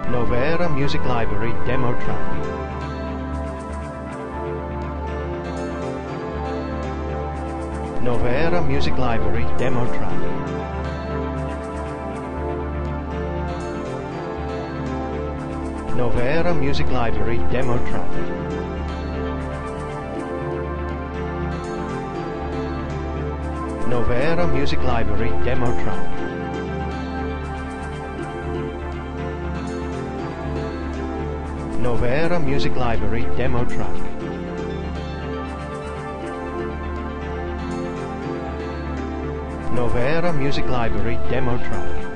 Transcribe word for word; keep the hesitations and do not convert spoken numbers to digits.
Novera Music Library demo track. Novera Music Library demo track. Novera Music Library demo track. Novera Music Library demo track. Novera Music Library demo track. Novera Music Library demo track.